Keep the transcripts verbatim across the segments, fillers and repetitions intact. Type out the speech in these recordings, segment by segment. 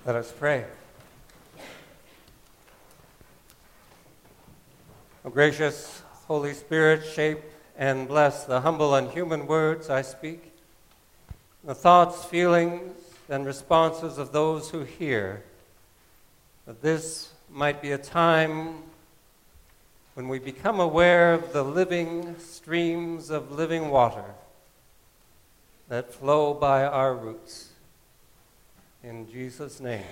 Let us pray. O gracious Holy Spirit, shape and bless the humble and human words I speak, the thoughts, feelings, and responses of those who hear, that this might be a time when we become aware of the living streams of living water that flow by our roots. In Jesus' name,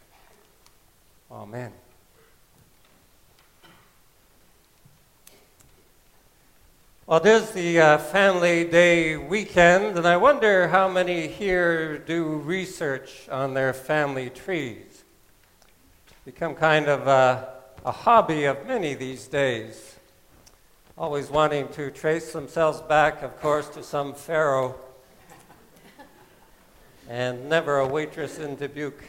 amen. Well, it is the uh, Family Day weekend, and I wonder how many here do research on their family trees. Become kind of uh, a hobby of many these days, always wanting to trace themselves back, of course, to some pharaoh, and never a waitress in Dubuque.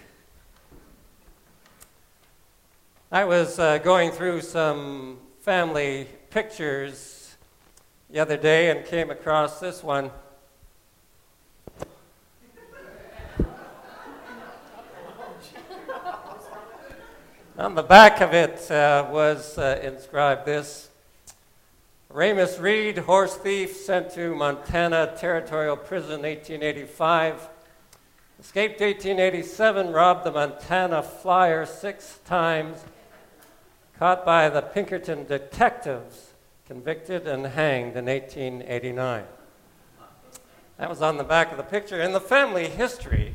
I was uh, going through some family pictures the other day and came across this one. On the back of it uh, was uh, inscribed this: Ramus Reed, horse thief, sent to Montana Territorial Prison eighteen eighty-five. Escaped eighteen eighty-seven, robbed the Montana Flyer six times, caught by the Pinkerton detectives, convicted and hanged in eighteen eighty-nine. That was on the back of the picture. In the family history,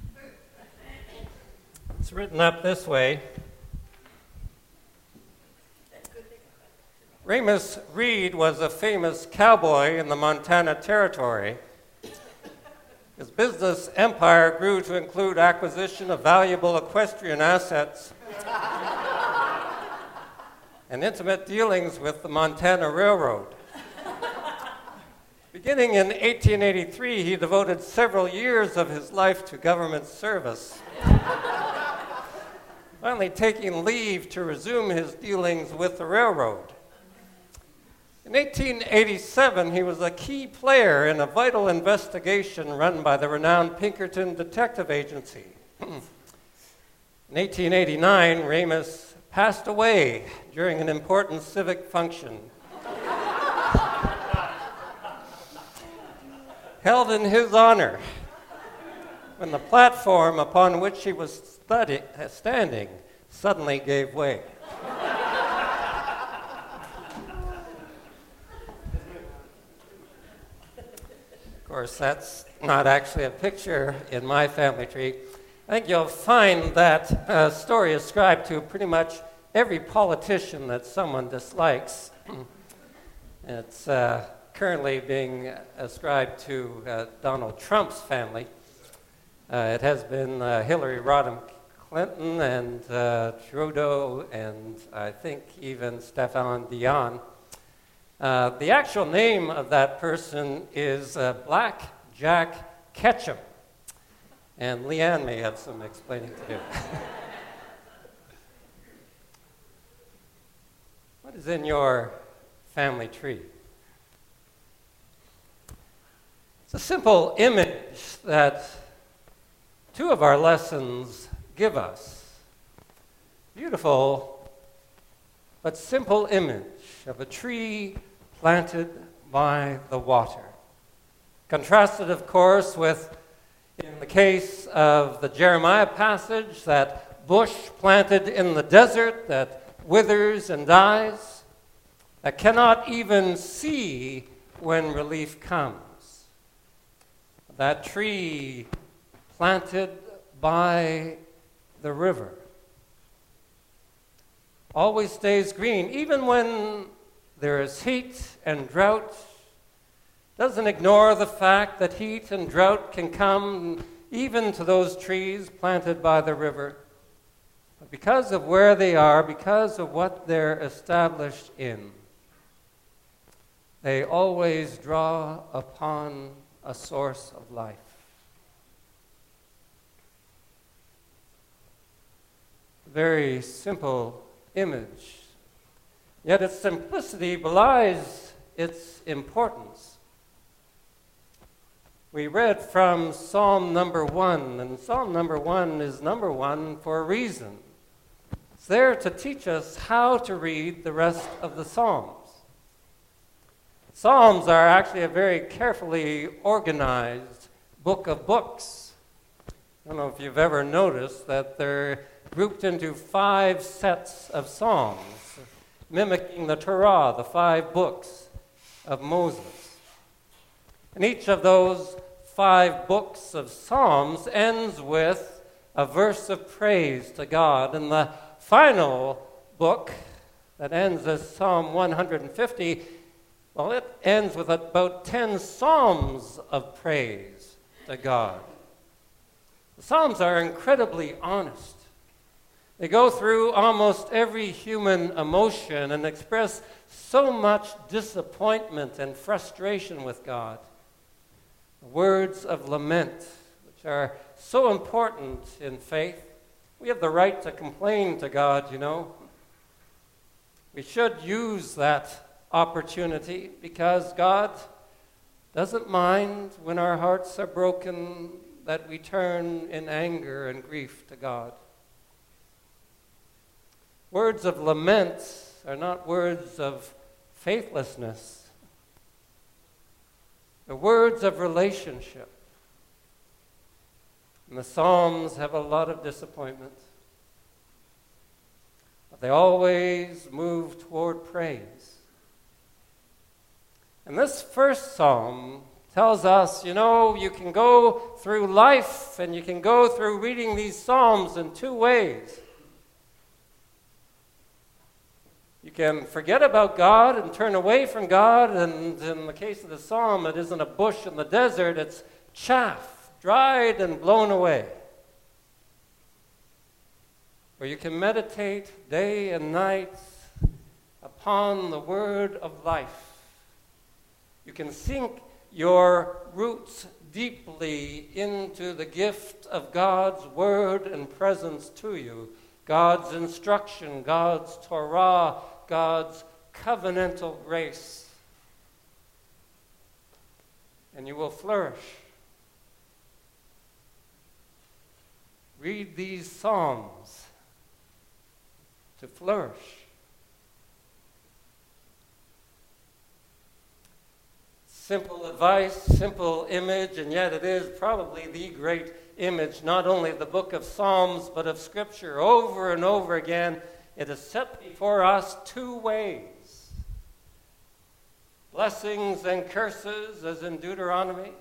it's written up this way. Ramus Reed was a famous cowboy in the Montana Territory. His business empire grew to include acquisition of valuable equestrian assets and intimate dealings with the Montana Railroad. Beginning in eighteen eighty-three, he devoted several years of his life to government service, finally taking leave to resume his dealings with the railroad. In eighteen eighty-seven, he was a key player in a vital investigation run by the renowned Pinkerton Detective Agency. In eighteen eighty-nine, Ramus passed away during an important civic function held in his honor when the platform upon which he was study- standing suddenly gave way. Of course, that's not actually a picture in my family tree. I think you'll find that uh, story ascribed to pretty much every politician that someone dislikes. It's uh, currently being ascribed to uh, Donald Trump's family. Uh, it has been uh, Hillary Rodham Clinton and uh, Trudeau and I think even Stéphane Dion. Uh, the actual name of that person is uh, Black Jack Ketchum, and Leanne may have some explaining to do. What is in your family tree? It's a simple image that two of our lessons give us. Beautiful but simple image of a tree planted by the water. Contrasted, of course, with, in the case of the Jeremiah passage, that bush planted in the desert that withers and dies, that cannot even see when relief comes. That tree planted by the river always stays green, even when there is heat and drought, doesn't ignore the fact that heat and drought can come even to those trees planted by the river. But because of where they are, because of what they're established in, they always draw upon a source of life. Very simple image. Yet its simplicity belies its importance. We read from Psalm number one, and Psalm number one is number one for a reason. It's there to teach us how to read the rest of the Psalms. Psalms are actually a very carefully organized book of books. I don't know if you've ever noticed that they're grouped into five sets of psalms, mimicking the Torah, the five books of Moses. And each of those five books of psalms ends with a verse of praise to God. And the final book that ends as Psalm one hundred fifty, well, it ends with about ten psalms of praise to God. The Psalms are incredibly honest. They go through almost every human emotion and express so much disappointment and frustration with God. Words of lament, which are so important in faith. We have the right to complain to God, you know. We should use that opportunity because God doesn't mind when our hearts are broken that we turn in anger and grief to God. Words of lament are not words of faithlessness. The words of relationship. And the Psalms have a lot of disappointment. But they always move toward praise. And this first Psalm tells us, you know, you can go through life and you can go through reading these Psalms in two ways. You can forget about God and turn away from God, and in the case of the psalm, it isn't a bush in the desert, it's chaff, dried and blown away. Or you can meditate day and night upon the word of life. You can sink your roots deeply into the gift of God's word and presence to you. God's instruction, God's Torah, God's covenantal grace. And you will flourish. Read these Psalms to flourish. Simple advice, simple image, and yet it is probably the great image, not only of the book of Psalms, but of Scripture. Over and over again, it is set before us two ways. Blessings and curses, as in Deuteronomy,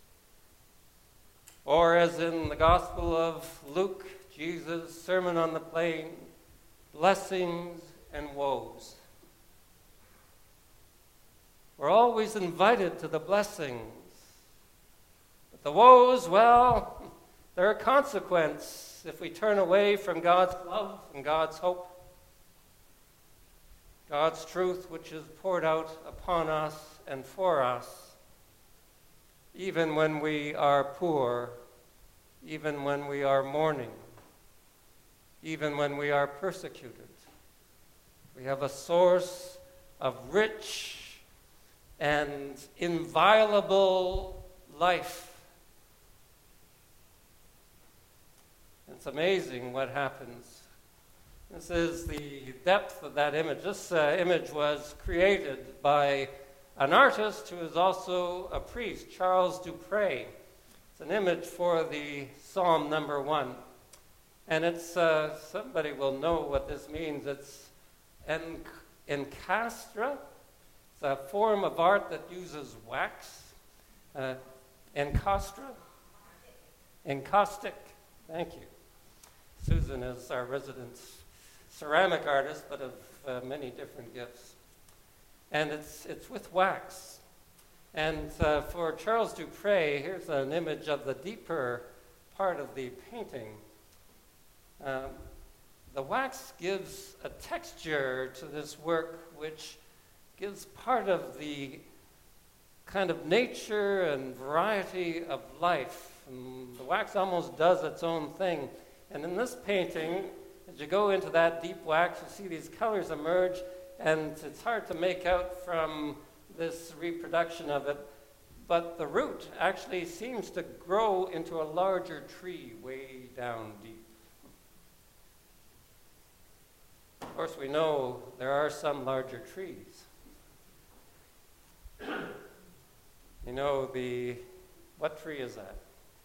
or as in the Gospel of Luke, Jesus' Sermon on the Plain, blessings and woes. We're always invited to the blessings. But the woes, well, they're a consequence if we turn away from God's love and God's hope. God's truth, which is poured out upon us and for us, even when we are poor, even when we are mourning, even when we are persecuted. We have a source of rich and inviolable life. It's amazing what happens. This is the depth of that image. This uh, image was created by an artist who is also a priest, Charles Dupré. It's an image for the Psalm number one. And it's, uh, somebody will know what this means. It's en- encastra. It's a form of art that uses wax. Uh, encastra? Encaustic. Thank you. Susan is our resident ceramic artist, but of uh, many different gifts. And it's it's with wax. And uh, for Charles Dupré, here's an image of the deeper part of the painting. Um, the wax gives a texture to this work which gives part of the kind of nature and variety of life. And the wax almost does its own thing. And in this painting, as you go into that deep wax, you see these colors emerge, and it's hard to make out from this reproduction of it. but the root actually seems to grow into a larger tree way down deep. Of course, we know there are some larger trees. You know, the, what tree is that?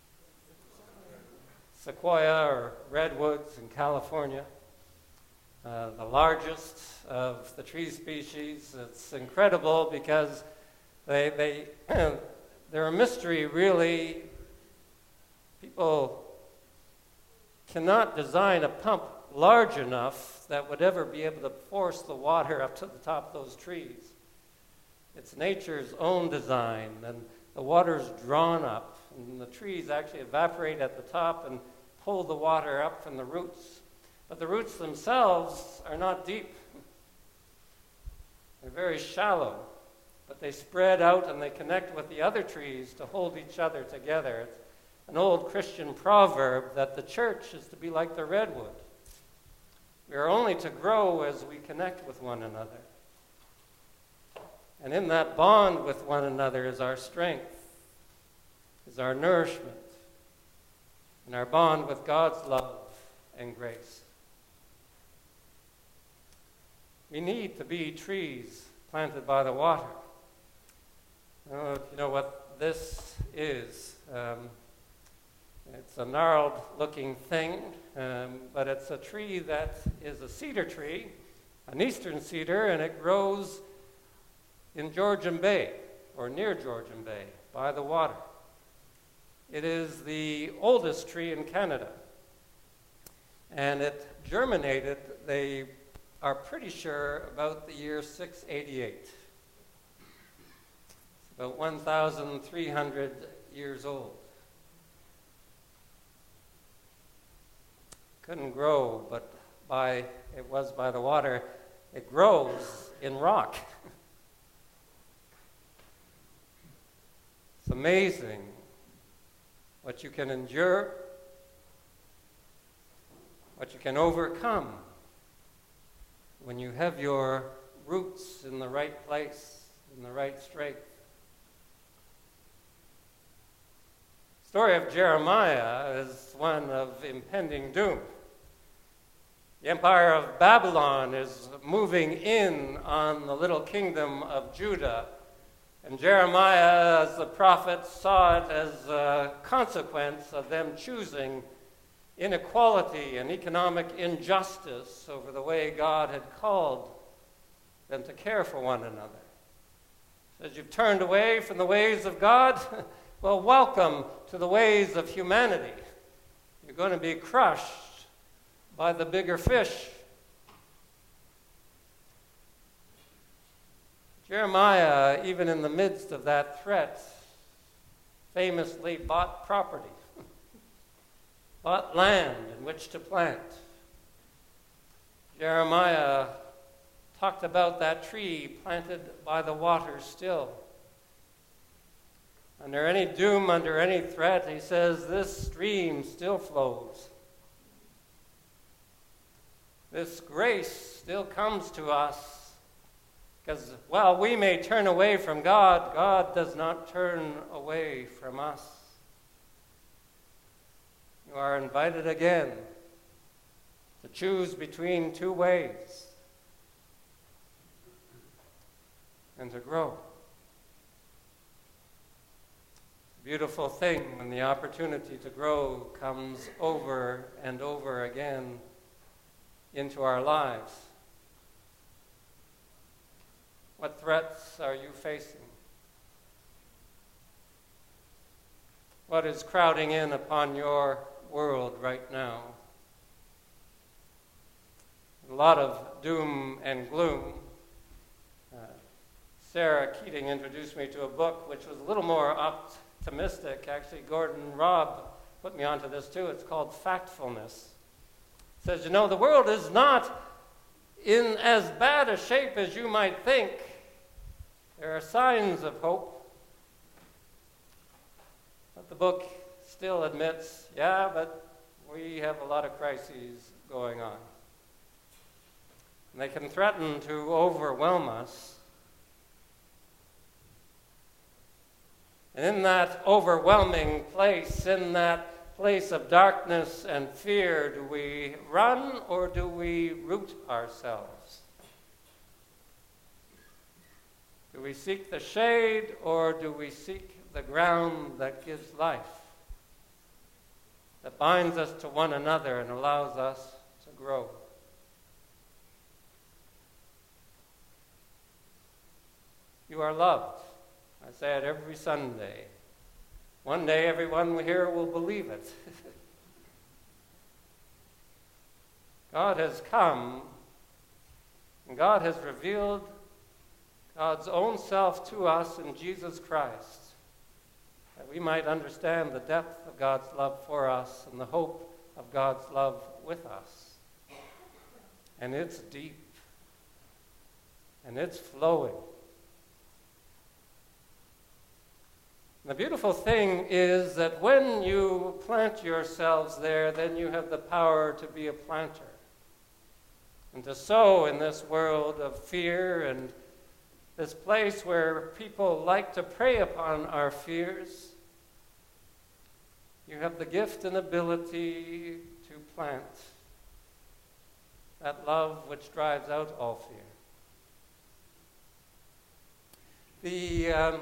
Sequoia or redwoods in California. Uh, the largest of the tree species. It's incredible because they, they, they're a mystery, really. People cannot design a pump large enough that would ever be able to force the water up to the top of those trees. It's nature's own design, and the water's drawn up, and the trees actually evaporate at the top and pull the water up from the roots. But the roots themselves are not deep. They're very shallow, but they spread out and they connect with the other trees to hold each other together. It's an old Christian proverb that the church is to be like the redwood. We are only to grow as we connect with one another. And in that bond with one another is our strength, is our nourishment, and our bond with God's love and grace. We need to be trees planted by the water. I don't know if you know what this is. Um, it's a gnarled-looking thing, um, but it's a tree that is a cedar tree, an eastern cedar, and it grows in Georgian Bay, or near Georgian Bay, by the water. It is the oldest tree in Canada, and it germinated, they are pretty sure, about the year six eighty-eight. It's about one thousand three hundred years old. Couldn't grow, but by it was by the water. It grows in rock. It's amazing what you can endure, what you can overcome when you have your roots in the right place, in the right strength. The story of Jeremiah is one of impending doom. The empire of Babylon is moving in on the little kingdom of Judah. And Jeremiah, as the prophet, saw it as a consequence of them choosing inequality and economic injustice over the way God had called them to care for one another. He says, you've turned away from the ways of God? Well, welcome to the ways of humanity. You're going to be crushed by the bigger fish. Jeremiah, even in the midst of that threat, famously bought property, bought land in which to plant. Jeremiah talked about that tree planted by the water still. Under any doom, under any threat, he says, this stream still flows. This grace still comes to us. Because while we may turn away from God, God does not turn away from us. You are invited again to choose between two ways and to grow. Beautiful thing when the opportunity to grow comes over and over again into our lives. What threats are you facing? What is crowding in upon your world right now? A lot of doom and gloom. Uh, Sarah Keating introduced me to a book which was a little more optimistic. Actually, Gordon Robb put me onto this too. It's called Factfulness. It says, you know, the world is not in as bad a shape as you might think. There are signs of hope. But the book still admits, yeah, but we have a lot of crises going on. And they can threaten to overwhelm us. And in that overwhelming place, in that place of darkness and fear, do we run or do we root ourselves? Do we seek the shade or do we seek the ground that gives life, that binds us to one another and allows us to grow? You are loved. I say it every Sunday. One day everyone here will believe it. God has come, and God has revealed God's own self to us in Jesus Christ, that we might understand the depth of God's love for us and the hope of God's love with us. And it's deep, and it's flowing. The beautiful thing is that when you plant yourselves there, then you have the power to be a planter and to sow in this world of fear and this place where people like to prey upon our fears. You have the gift and ability to plant that love which drives out all fear. The um,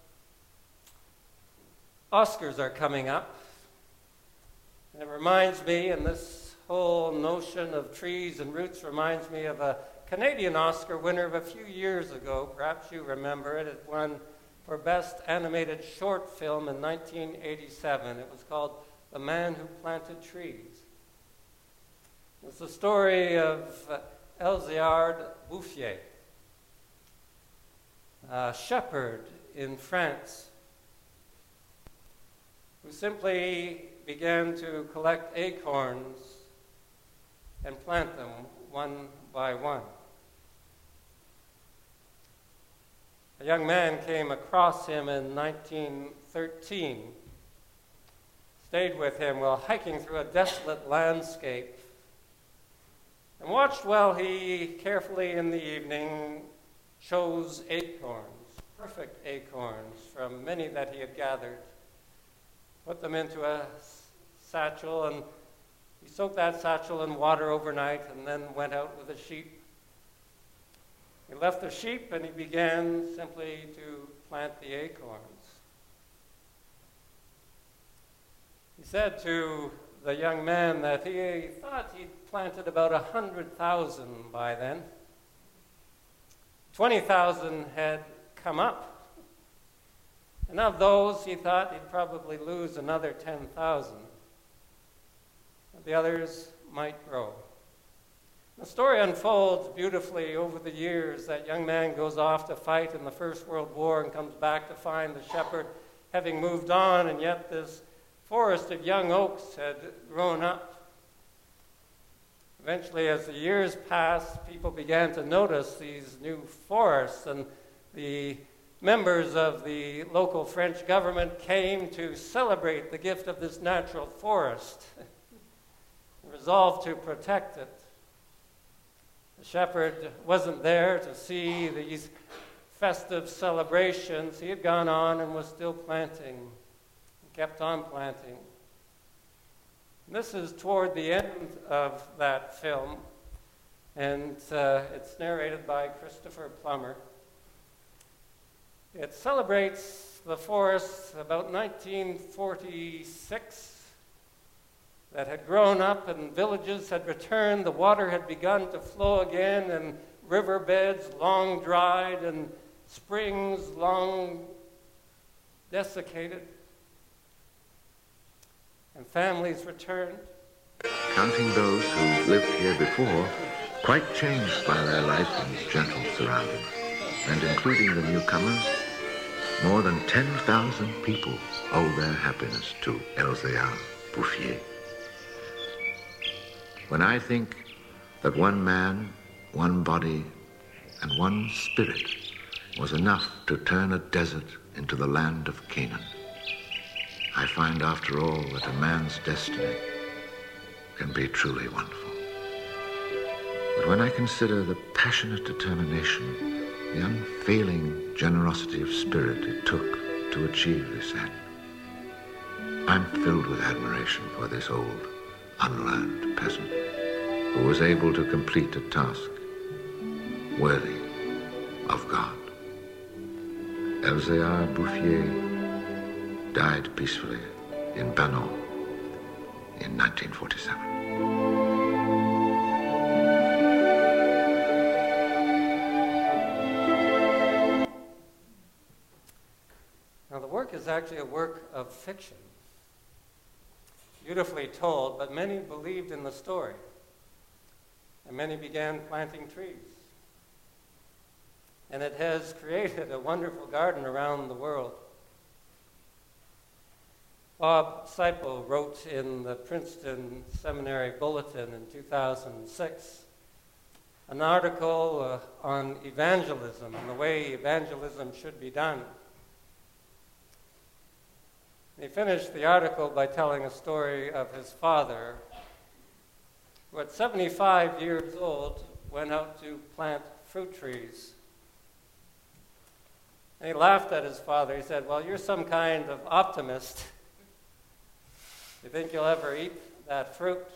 Oscars are coming up. And it reminds me, and this whole notion of trees and roots reminds me of a Canadian Oscar winner of a few years ago. Perhaps you remember it. It won for Best Animated Short Film in nineteen eighty-seven. It was called The Man Who Planted Trees. It's the story of uh, Elzéard Bouffier, a shepherd in France, who simply began to collect acorns and plant them one by one. A young man came across him in nineteen thirteen, stayed with him while hiking through a desolate landscape, and watched while he carefully in the evening chose acorns, perfect acorns from many that he had gathered, put them into a satchel, and he soaked that satchel in water overnight and then went out with the sheep. He left the sheep and he began simply to plant the acorns. He said to the young man that he thought he'd planted about a hundred thousand by then. Twenty thousand had come up. And of those, he thought he'd probably lose another ten thousand. The others might grow. The story unfolds beautifully over the years. That young man goes off to fight in the First World War and comes back to find the shepherd having moved on, and yet this forest of young oaks had grown up. Eventually, as the years passed, people began to notice these new forests, and the members of the local French government came to celebrate the gift of this natural forest, resolved to protect it. The shepherd wasn't there to see these festive celebrations. He had gone on and was still planting, and kept on planting. And this is toward the end of that film, and uh, it's narrated by Christopher Plummer. It celebrates the forest about nineteen forty-six that had grown up and villages had returned. The water had begun to flow again, and riverbeds long dried and springs long desiccated. And families returned. Counting those who lived here before, quite changed by their life in gentle surroundings, and including the newcomers, more than ten thousand people owe their happiness to Elzéard Bouffier. When I think that one man, one body, and one spirit was enough to turn a desert into the land of Canaan, I find, after all, that a man's destiny can be truly wonderful. But when I consider the passionate determination, the unfailing generosity of spirit it took to achieve this end. I'm filled with admiration for this old, unlearned peasant who was able to complete a task worthy of God. Elzéar Bouffier died peacefully in Banon in nineteen forty-seven. Now, the work is actually a work of fiction, beautifully told, but many believed in the story, and many began planting trees. And it has created a wonderful garden around the world. Bob Seipel wrote in the Princeton Seminary Bulletin in two thousand six an article uh, on evangelism and the way evangelism should be done. He finished the article by telling a story of his father, who at seventy-five years old went out to plant fruit trees. And he laughed at his father. He said, "Well, you're some kind of optimist. You think you'll ever eat that fruit?"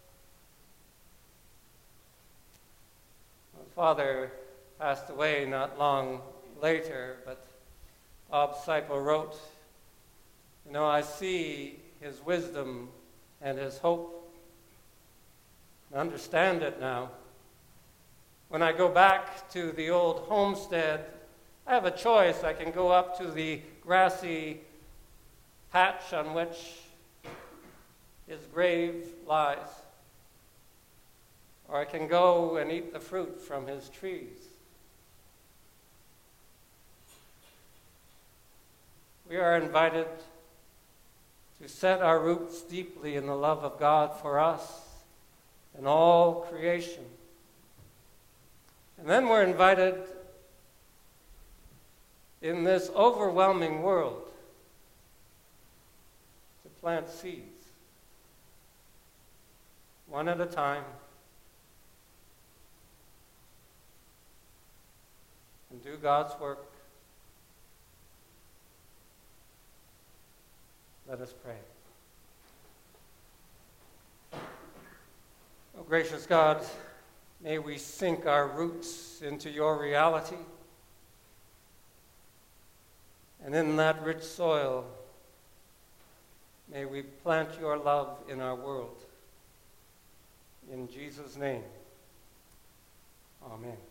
My father passed away not long later, but Bob Seipel wrote, "You know, I see his wisdom and his hope. I understand it now. When I go back to the old homestead, I have a choice. I can go up to the grassy patch on which his grave lies, or I can go and eat the fruit from his trees." We are invited to set our roots deeply in the love of God for us and all creation. And then we're invited in this overwhelming world to plant seeds, one at a time, and do God's work. Let us pray. Oh, gracious God, may we sink our roots into your reality, and in that rich soil, may we plant your love in our world. In Jesus' name, amen.